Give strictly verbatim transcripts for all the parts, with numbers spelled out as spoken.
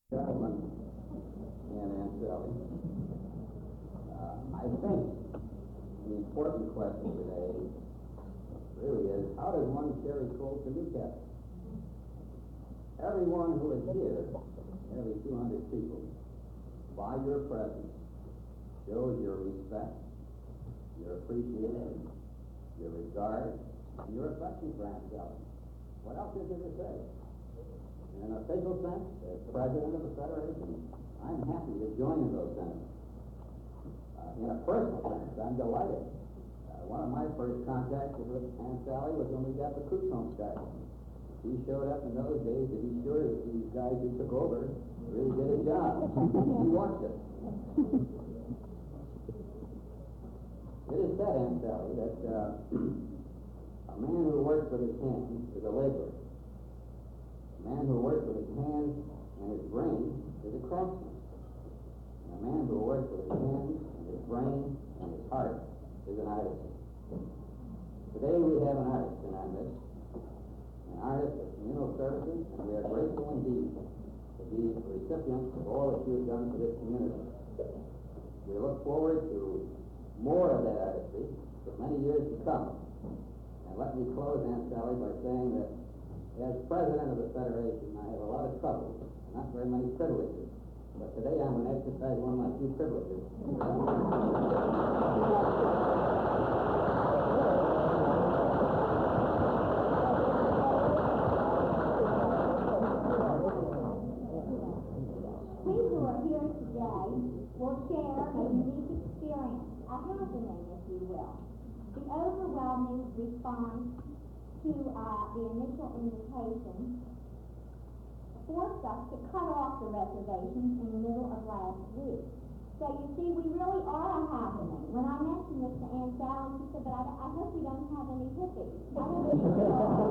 Gentlemen and Aunt Sally, uh, I think the important question today really is, how does one carry coal to Newcastle? Everyone who is here, nearly two hundred people, by your presence, shows your respect, your appreciation, your regard, and your affection for Aunt Sally. What else is there to say? In an official sense, as president of the Federation, I'm happy to join in those sentiments. Uh, in a personal sense, I'm delighted. Uh, one of my first contacts with Aunt Sally was when we got the Coots home started. He showed up in those days to be sure that these guys who took over really did a job. He watched it. It is said, Aunt Sally, that uh, a man who works with his hands is a laborer. A man who works with his hands and his brain is a craftsman. And a man who works with his hands and his brain and his heart is an artist. Today we have an artist in our midst, an artist of communal services, and we are grateful indeed to be recipients of all that you have done for this community. We look forward to more of that artistry for many years to come. And let me close, Aunt Sally, by saying that as president of the Federation, I have a lot of troubles and not very many privileges. But today I'm going to exercise one of my few privileges. We who are here today will share a unique experience, a happening, if you will. The overwhelming response to uh, the initial invitation forced us to cut off the reservations in the middle of last week. So you see, we really are a happening. When I mentioned this to Aunt Sally, she said, but I, I hope we don't have any hippies. I don't think so.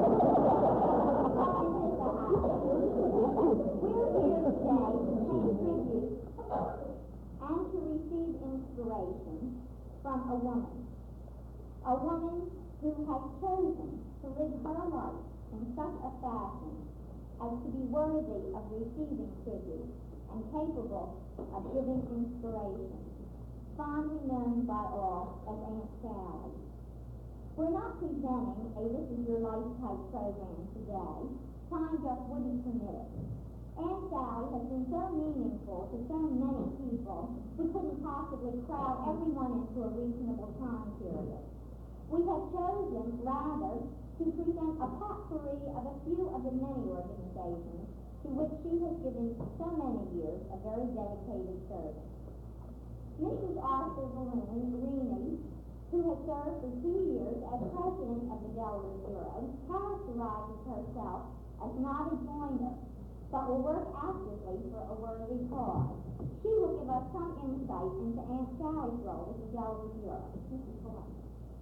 It is a happening. We're here today to pay tribute and to receive inspiration from a woman. A woman who has chosen to live her life in such a fashion as to be worthy of receiving tribute and capable of giving inspiration, fondly known by all as Aunt Sally. We're not presenting a This Is Your Life type program today. Time just wouldn't permit it. Aunt Sally has been so meaningful to so many people, we couldn't possibly crowd everyone into a reasonable time period. We have chosen, rather, to present a potpourri of a few of the many organizations to which she has given so many years of very dedicated service. Missus Arthur Valini, who has served for two years as president of the Delaware Bureau, characterizes herself as not a joiner, but will work actively for a worthy cause. She will give us some insight into Aunt Sally's role with the Delaware Bureau. Missus Valini.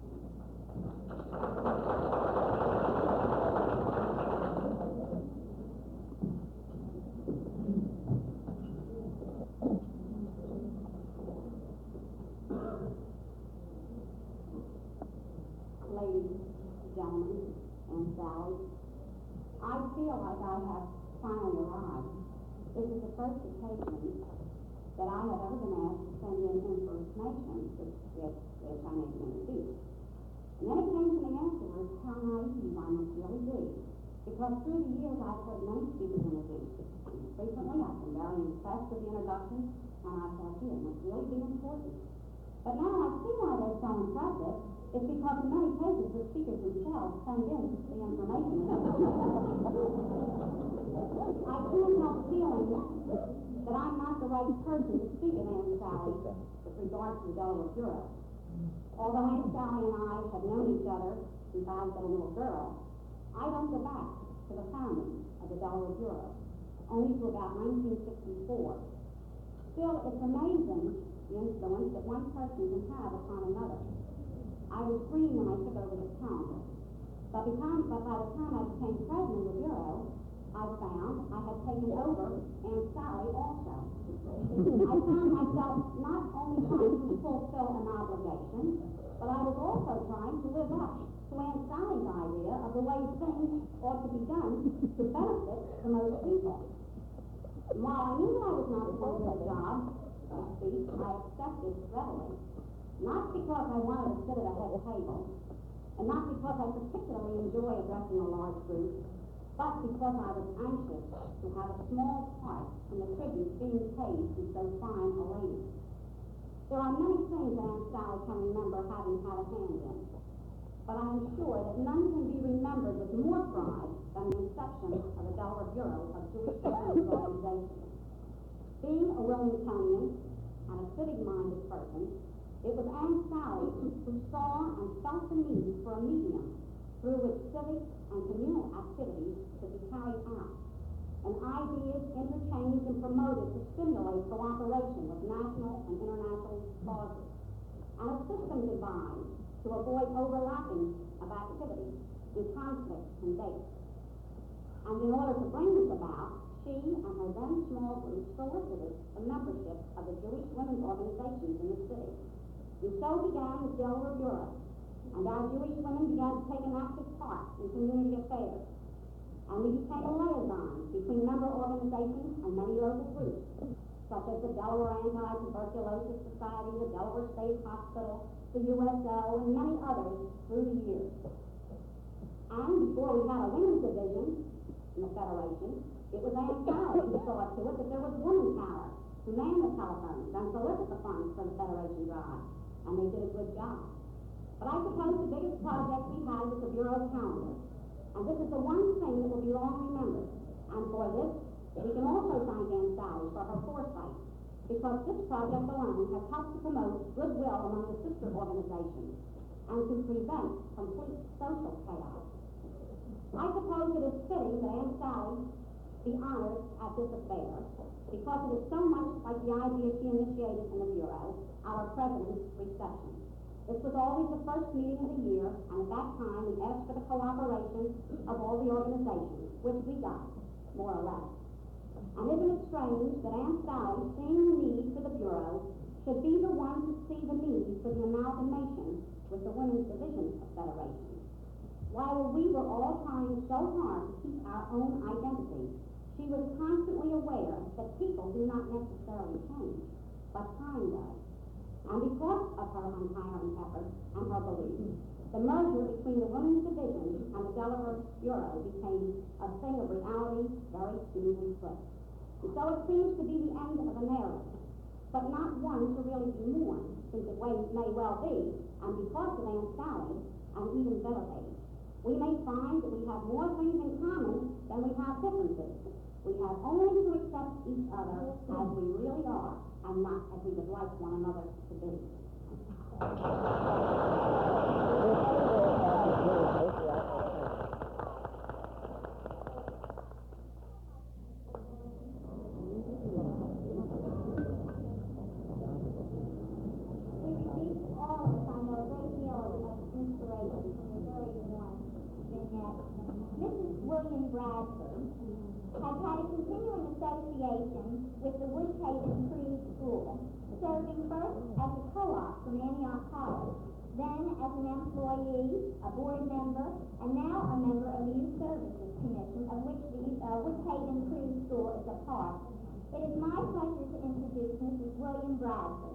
Ladies, gentlemen, and Sally, I feel like I have finally arrived. This is the first occasion that I have ever been asked to send in information which, which, which I may be introduced. And then it came to me afterwards how naive I must really be, because through the years I've heard many speakers introduced. Frequently I've been very impressed with the introduction, and I thought, gee, it must really be important. But now I see why they're so impressive. It's because in many cases the speakers themselves send in the information. I can't help feeling that I'm not the right person to speak of Aunt Sally with regard to the Delaware Bureau. Although Aunt Sally and I have known each other since I was a little girl, I don't go back to the founding of the Delaware Bureau, only to about nineteen sixty-four. Still, it's amazing the influence that one person can have upon another. I was green when I took over the calendar, but, become, but by the time I became president of the Bureau, I found I had taken over Aunt Sally also. I found myself not only trying to fulfill an obligation, but I was also trying to live up to Aunt Sally's idea of the way things ought to be done to benefit the most people. And while I knew that I was not appointed to the job, so to speak, I accepted readily. Not because I wanted to sit at a head table, and not because I particularly enjoy addressing a large group, but because I was anxious to have a small part in the tribute being paid to so fine a lady. There are many things that Aunt Sally can remember having had a hand in, but I am sure that none can be remembered with more pride than the inception of the Delaware Bureau of Jewish Women's Organization. Being a Wilmingtonian and a civic-minded person, it was Aunt Sally who saw and felt the need for a medium through which civic and communal activities could be carried out, and ideas interchanged and promoted to stimulate cooperation with national and international causes, and a system devised to avoid overlapping of activities and conflicts and dates. And in order to bring this about, she and her then small group solicited the membership of the Jewish women's organizations in the city. And so began the Delaware Bureau, and our Jewish women began to take an active part in community affairs. And we became a liaison between member organizations and many local groups, such as the Delaware Anti-Tuberculosis Society, the Delaware State Hospital, the U S O, and many others through the years. And before we had a women's division in the Federation, it was Aunt Sally who saw to it that there was woman power to man the telephones and solicit the funds for the Federation drive, and they did a good job. But I suppose the biggest project we had was the Bureau calendar, and this is the one thing that will be long remembered. And for this, we can also thank Aunt Sally for her foresight, because this project alone has helped to promote goodwill among the sister organizations and to prevent complete social chaos. I suppose it is fitting that Aunt Sally be honored at this affair, because it is so much like the idea she initiated in the Bureau, our President's reception. This was always the first meeting of the year, and at that time we asked for the cooperation of all the organizations, which we got, more or less. And isn't it strange that Aunt Sally, seeing the need for the Bureau, should be the one to see the need for the amalgamation with the Women's Division of Federation? While we were all trying so hard to keep our own identity, she was constantly aware that people do not necessarily change, but time does. And because of her untiring efforts and her belief, the merger between the Women's Division and the Delaware Bureau became a thing of reality very smoothly put. And so it seems to be the end of an era, but not one to really be mourned, since it may well be, and because of Aunt Sally, an even better age. We may find that we have more things in common than we have differences. We have only to accept each other as we really are, and not as we would like one another to be. We received all of us, I know, a great deal of inspiration from the very warm vignette. Missus William Bradford has had a continuing association with the Woodhaven Free School, serving first as a co-op from Antioch College, then as an employee, a board member, and now a member of the Youth Services Commission, of which the uh, Woodhaven Free School is a part. It is my pleasure to introduce Missus William Bradford.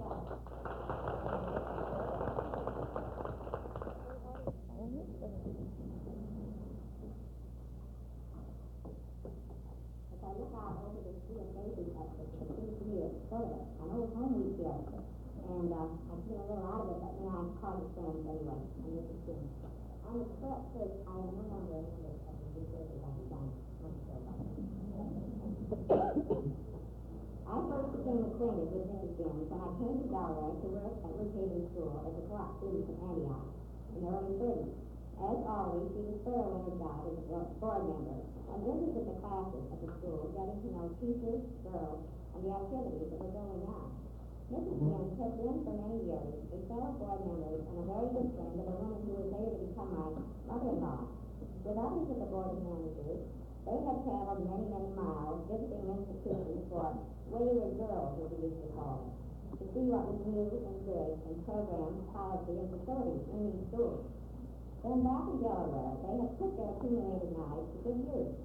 As I look out over the sea of babies up there, it seems to me it's sort of an old home week here. And uh, I feel a little out of it, but now I'm called a friend anyway. And this is good. On the correct page, I am no longer a member of the Youth Services Commission. I first became acquainted with Missus Jones when I came to Delaware to work at Woodhaven School as a co-op student from Antioch in the early thirties. As always, she was thoroughly energized as a board member and visited the classes at the school, getting to know teachers, girls, and the activities that were going on. Missus Jones has been for many years a fellow board member and a very good friend of a woman who was later to become my mother-in-law. With others of the board of managers, they had traveled many, many miles visiting institutions for wayward girls, as we used to call them, to see what was new and good in programs, policy, and facilities in these schools. Then back in Delaware, they had put their accumulated knowledge to good use,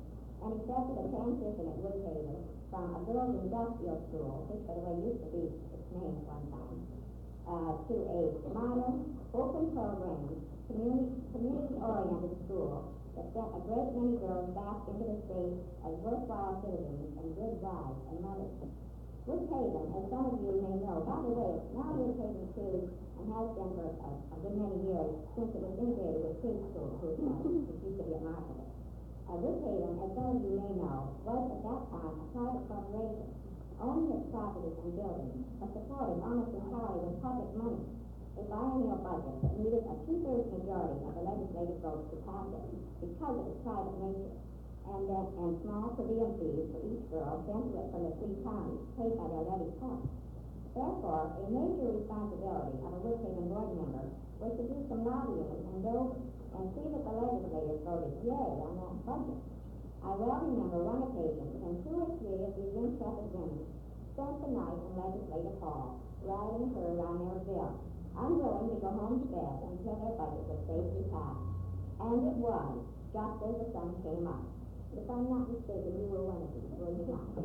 and accepted a transition at Woodhaven from a girls' industrial school, which, by the way, used to be its name at one time, uh, to a modern, open program, community, community-oriented school that sent a great many girls back into the state as worthwhile citizens and good wives and mothers. Woodhaven, as some of you may know, by the way, it's now Woodhaven too, and has been for a, a good many years since it was integrated with preschool, which, uh, which used to be at Market. Uh, Woodhaven, as some of you may know, was at that time a private corporation, owning its properties and buildings, but supported almost entirely with public money, a biennial budget that needed a two-thirds majority of the legislative votes to pass it because of its private nature, and that and small per diem fees for each girl sent to it from the three counties, paid by their levy costs. Therefore, a major responsibility of a Woodhaven board member was to do some lobbying in Dover and see that the legislators voted yay on that budget. I well remember one occasion when two or three of these intrepid women spent the night in Legislative Hall, riding her on their bill, unwilling to go home to bed until their budget was safely passed. And it was, just as the sun came up. If I'm not mistaken, you were one of these, were you not?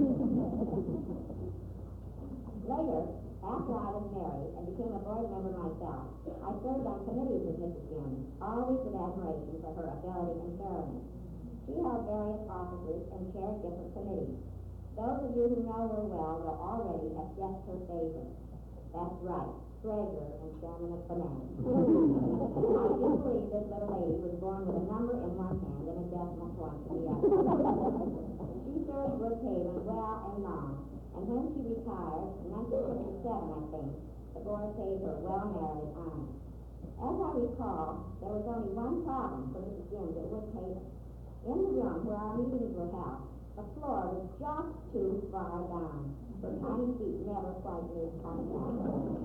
Later, after I was married and became a board member myself, I served on committees with Missus Jones, always with admiration for her ability and thoroughness. She held various offices and chaired different committees. Those of you who know her well will already have guessed her favorite. That's right, treasurer and chairman of finance. I do believe this little lady was born with a number in one hand and a decimal point in the other. She served Woodhaven well and long, and when she retired, in nineteen fifty-seven, I think, the board paid her well-merited honor. As I recall, there was only one problem for Missus Jones at Woodhaven. In the room where our meetings were held, the floor was just too far down. Her tiny feet never quite moved on the ground.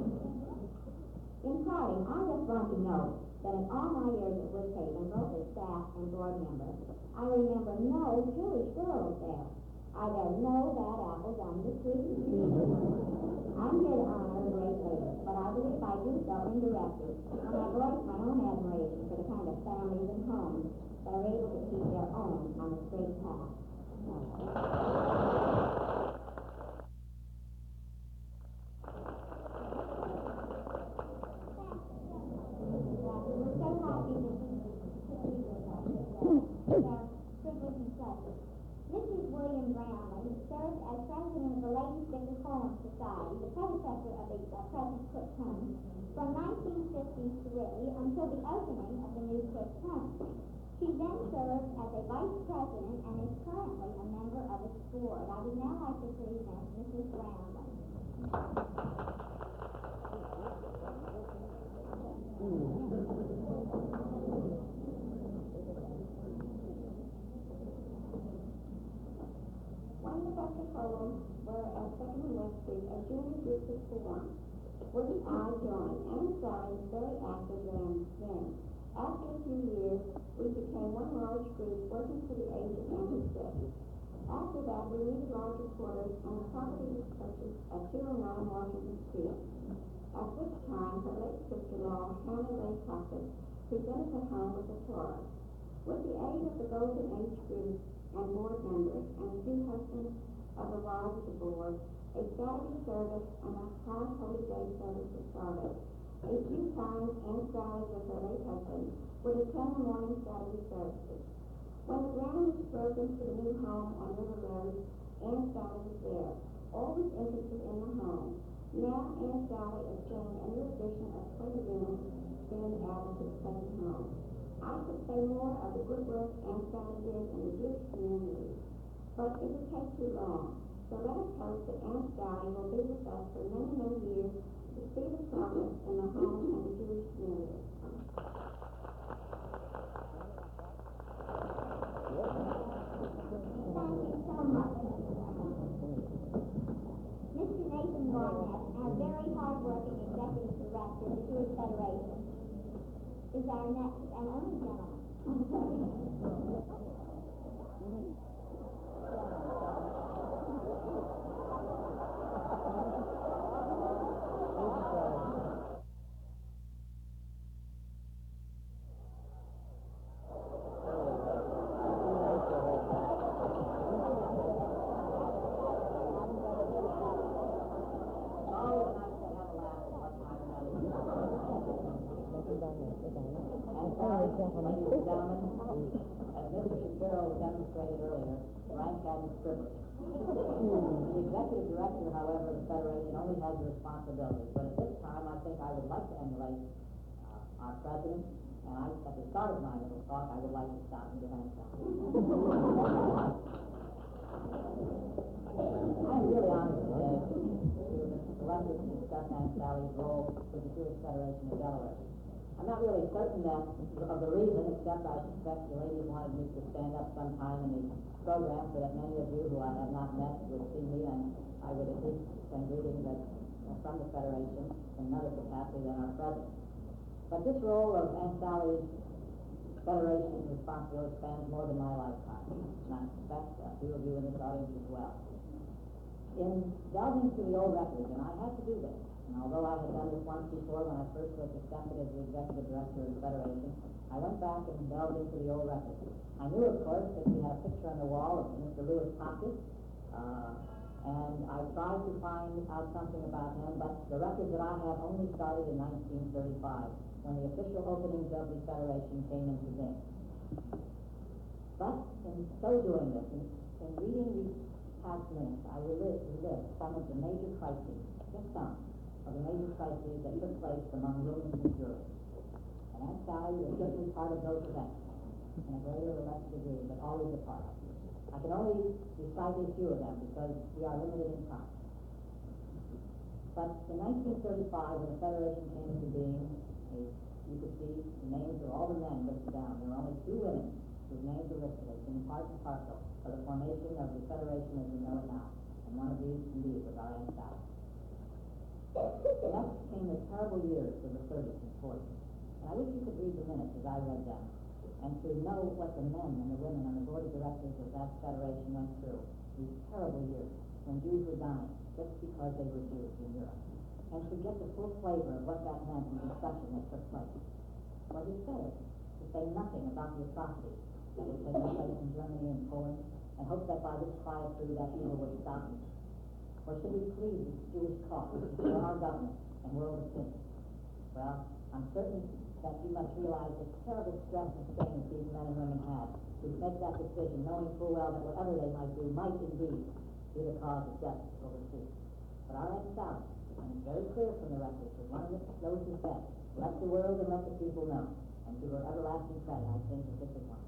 In parting, I just want to note that in all my years at Woodhaven, both as staff and board member, I remember no Jewish girls there. Are there no bad apples on the tree? I'm here to honor a great lady, but I believe I do so indirectly when I voice my own admiration for the kind of families and homes that are able to keep their own on the straight path. Missus William Brownlee served as president of the Ladies Victor Coleman Society, the predecessor of the uh, present Cook Home, from nineteen fifty-three until the opening of the new Cook Home. She then served as a vice president and is currently a member of its board. I would now like to present Missus Brownlee. When the Victor Coleman were at Second and West Street, a junior group was formed. Woody I joined, and Sally was very active then. After a few years, we became one large group working to the age of ninety-six. After that, we needed larger quarters, and the property was purchased at two oh nine Washington Street, at which time her late sister-in-law, Hannah Ray Puckett, presented her home with a Taurus. With the aid of the Golden Age group and board members and the two husbands of the wives of the board, a Saturday service and a high holy day service was started. A few times, Aunt Sally with her late husband would attend the morning Saturday services. When the ground was broken to the new home on River Road, Aunt Sally was there, always interested in the home. Now Aunt Sally is seeing a new addition of twenty rooms being added to the present home. I could say more of the good work Aunt Sally did in the Jewish community, but it would take too long. So let us hope that Aunt Sally will be with us for many, many years to see the progress in the home and the Jewish community. Thank you so much. Mister Nathan Barnett, our very hard-working executive director of the Jewish Federation, is our next and only gentleman. Ladies and gentlemen, as Mister Shapiro demonstrated earlier, rank hadn't privilege. The executive director, however, of the Federation only has the responsibility. But at this time, I think I would like to emulate uh, our president, and I, at the start of my little talk, I would like to stop and give hands down. I'm really honored today to have been selected to discuss Aunt Sally's role with the Jewish Federation of Delaware. I'm not really certain that of the reason, except I suspect the ladies wanted me to stand up sometime in the program so that many of you who I have not met would see me, and I would at least send greetings that, uh, from the Federation in another capacity than our president. But this role of Aunt Sally's Federation responsibility spans more than my lifetime, and I suspect a few of you in this audience as well. In delving through the old records, and I had to do this, and although I had done this once before when I first was accepted as the executive director of the Federation, I went back and delved into the old records. I knew, of course, that we had a picture on the wall of Mister Louis Hopkins, uh, and I tried to find out something about him, but the records that I have only started in nineteen thirty-five, when the official openings of the Federation came into being. But in so doing this, in, in reading these past minutes, I will list, list some of the major crises, just some, of the major crises that took place among Williams and Drury. And Aunt Sally was certainly part of those events, in a greater or less degree, but always a part. I can only recite a few of them because we are limited in time. But in nineteen thirty-five, when the Federation came into being, as you could see the names of all the men listed down. There were only two women whose names are listed as being part and parcel for the formation of the Federation as we know it now. And one of these, indeed, was our Aunt Sally. Next came the terrible years of the thirties and forties. And I wish you could read the minutes as I read them, and to know what the men and the women on the board of directors of that Federation went through these terrible years when Jews were dying just because they were Jews in Europe. And to get the full flavor of what that meant in the discussion that took place. Was it fair to say nothing about the atrocities that were taking place in Germany and Poland, and hope that by this quiet through that evil would stop? Or should we plead the Jewish cause for our government and world opinion? Well, I'm certain that you must realize the terrible stress and strain that these men and women had to make that decision, knowing full well that whatever they might do might indeed be the cause of justice overseas. But our Aunt Sally, and it's very clear from the records, was one of those who said, let the world and let the people know. And to her everlasting credit, I think that this is one.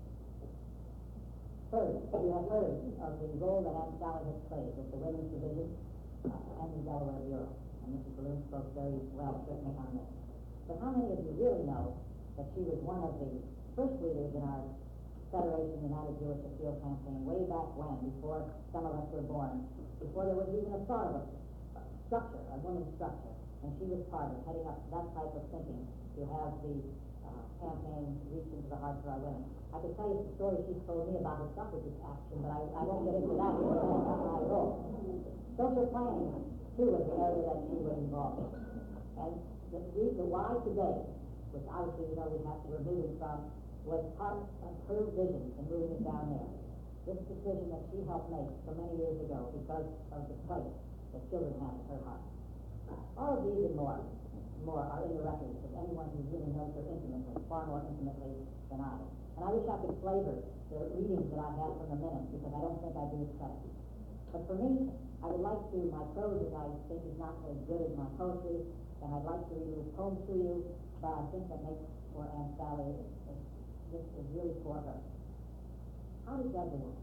First, you have heard of the role that Aunt Sally has played with the Women's Division uh, and the Delaware Bureau. And Missus Balloon spoke very well, certainly, on this. But how many of you really know that she was one of the first leaders in our Federation United Jewish Appeal campaign way back when, before some of us were born, before there was even a thought of a structure, a women's structure, and she was part of heading up that type of thinking to have the uh, campaign reach into the hearts of our women. I could tell you the story she told me about her suffragist action, but I, I won't get into that because that's not my role. Social planning, too, was the area that she was involved in. And the, the why today, which obviously, you know, we have to remove it from, was part of her vision in moving it down there. This decision that she helped make so many years ago because of the place that children have in her heart. All of these and more, more are in the records of anyone who really knows her intimately, far more intimately than I. And I wish I could flavor the readings that I have from the minutes, because I don't think I do it credit. But for me, I would like to, my prose, as I think, is not as good as my poetry, and I'd like to read a poem to you, but I think that makes for Aunt Sally, this is really for her. How did God work?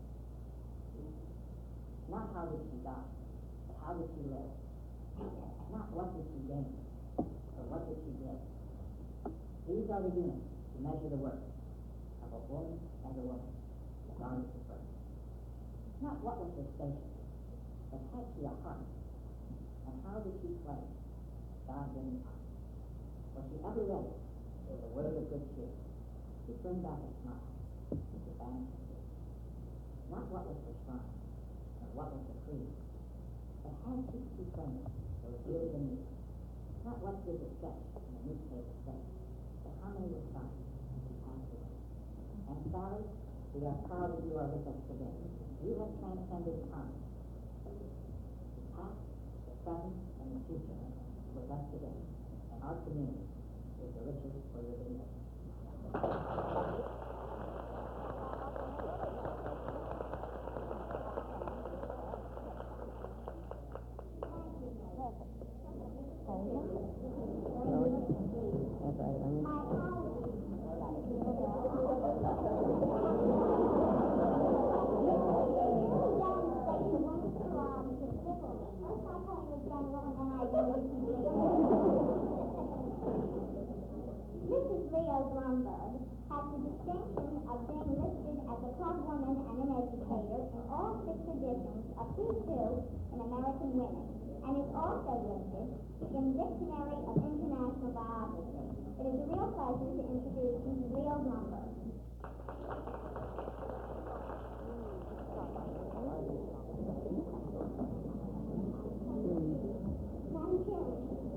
Not how did she die, but how did she live? Not what did she gain, but what did she give? These are the units to measure the work of a woman as a woman. God is the first. Not what was her station, but had she a heart? And how did she play? God didn't part. Was she ever ready with a word of good cheer to bring back a smile to banish her fear? Not what was her shrine, or what was her creed, but had she two friends those really in need? Not what did the sketch in the newspaper say, but how many were signed and passed away. And Sally, we are proud that you are with us today. You have transcended time. The past, the present, and the future with us today. And our community is the richer for your dignity. Missus Leo Blumberg has the distinction of being listed as a club woman and an educator in all six editions of Who's Who in American Women, and is also listed in the Dictionary of International Biography. It is a real pleasure to introduce Missus Leo Blumberg. Madam Chairman,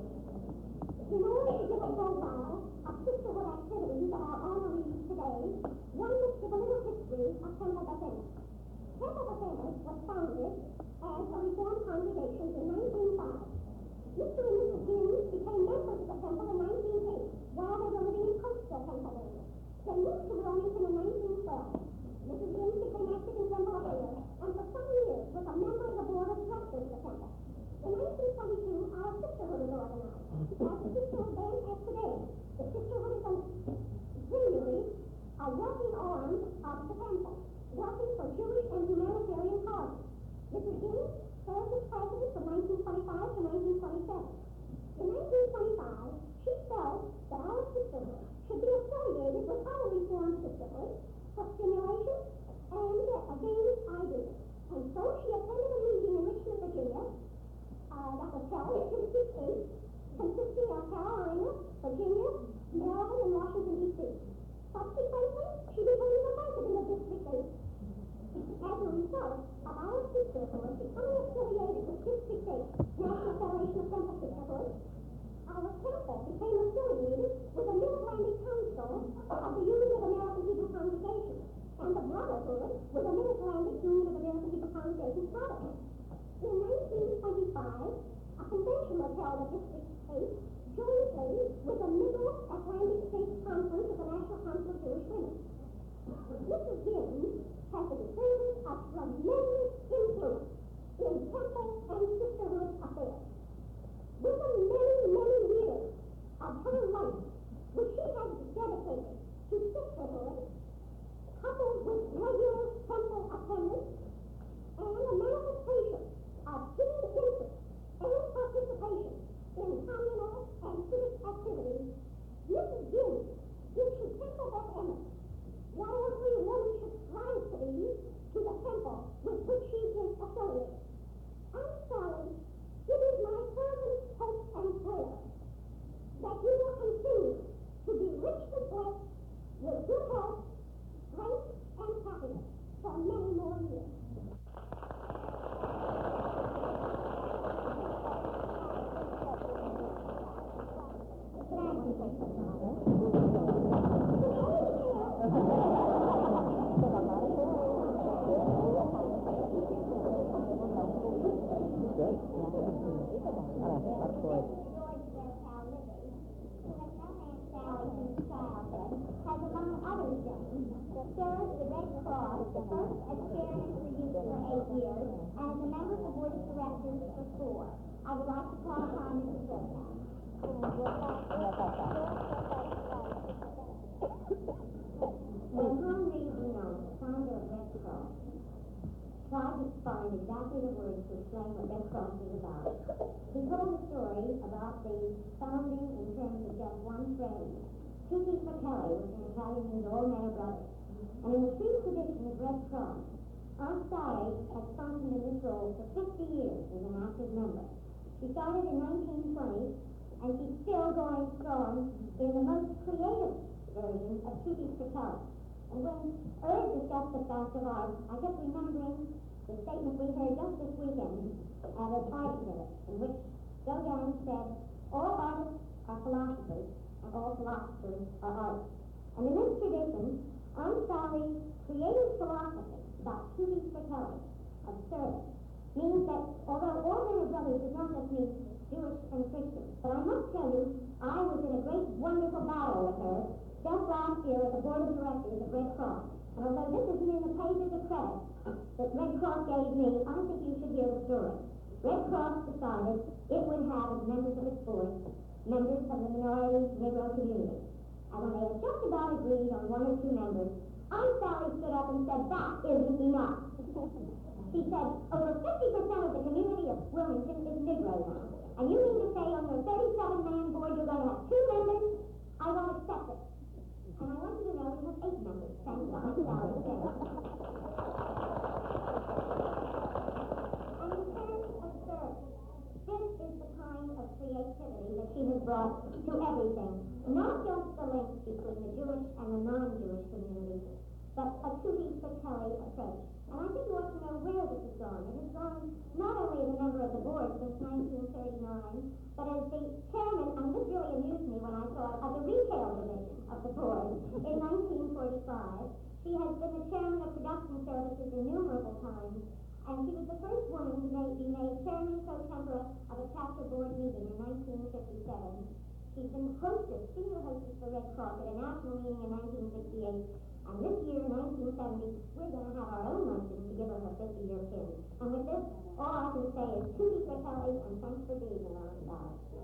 in order to give a profile of sisterhood activities of our honorees today, one must give a little history of Temple Baptist. Temple Baptist was founded as a Reformed congregation in nineteen oh five. Mister and Missus Gibbs became members of the temple in nineteen eight while they were living in Coastal, Pennsylvania. They moved to Wilmington in nineteen twelve. Missus Gibbs became active in temple affairs and for some years was a member of the board of directors of the temple. In nineteen twenty-two, our sisterhood was organized. As the sisterhood then as today, the sisterhood is continually a working arm of the temple, working for Jewish and humanitarian causes. Missus Gibbs served as president from nineteen twenty-five to nineteen twenty-seven. In nineteen twenty-five, she felt that our sisterhood should be affiliated with other Reformed sisterhoods for stimulation and uh, gain ideas. And so she attended a meeting in Richmond, Virginia, uh, that was held at Tennessee State, consisting of Carolina, Virginia, Maryland, and Washington, D C. Subsequently, she became a resident of District eight. As a result of our sisterhood becoming affiliated with District eight, National Federation of Temple Sisterhood, our temple became affiliated with the Mid-Atlantic Council of the Union of American Hebrew Congregations, and the Brotherhood with the Mid-Atlantic Union of American Hebrew Congregations Brotherhood. In nineteen twenty-five, a convention was held at District eight, jointly with the Middle Atlantic States Conference of the National Council of Jewish Women. Missus Gibbs has exerted a tremendous influence in temple and sisterhood affairs. With the many, many years of her life, which she has dedicated to sisterhood, coupled with regular temple attendance, and a manifestation of keen interest and participation in communal and civic activities, Missus Gibbs gives to Temple Beth Emmet what every woman should strive to be to the temple with which she is affiliated. I'm sorry, it is my fervent hope and prayer that you will continue to be richly blessed with good health, strength, and happiness for many more years. Has among other things served the Red Cross, the first as chairman for youth for eight years, and as a member of the board of directors for four. I would like to call upon Missus Redpath. When Henri Dunant, founder of Red Cross, tried to find exactly the words to explain what Red Cross is about, he told a story about the founding in terms of just one phrase. Tutti Fratelli, which in Italian means all men are brothers. And in the true tradition of Red Cross, Aunt Sally has functioned in this role for fifty years as an active member. She started in nineteen twenty, and she's still going strong in the most creative version of Tutti Fratelli. And when Irv discussed the fact of art, I kept remembering the statement we heard just this weekend at an art minute, in which Gauguin said, all artists are philosophers, and all philosophers are artists. And in this tradition, Aunt Sally's creative philosophy about Tutti Fratelli, of service, means that although all men are brothers does not just mean Jewish and Christian, but I must tell you, I was in a great, wonderful battle with her just last year at the Board of Directors of Red Cross. And although this isn't in the pages of credit that Red Cross gave me, I think you should hear the story. Red Cross decided it would have as members of its board members of the minority Negro community. And when they had just about agreed on one or two members, Aunt Sally stood up and said, that isn't enough. She said, over fifty percent of the community of Wilmington is Negro now. And you mean to say on your thirty-seven man board you're going to have two members? I won't accept it. And I want you to know we have eight members, thanks to Aunt Sally today. And in terms of service, this is the kind of creativity that she has brought to everything. Not just the link between the Jewish and the non-Jewish communities, but a Tutti Fratelli approach. And I think you ought to know where this has gone. It has gone not only as a member of the board since nineteen thirty-nine, but as the chairman, and this really amused me when I saw it, of the retail division of the board in nineteen forty-five. She has been the chairman of production services innumerable times, and she was the first woman to make, be made chairman pro tempore of a chapter board meeting in nineteen fifty-seven. She's been hostess, senior hostess for Red Cross at a national meeting in nineteen sixty-eight. And this year, nineteen seventy, we're going to have our own luncheon to give her her fifty-year pin. And with this, all I can say is Tutti Fratelli, and thanks for being here on our side.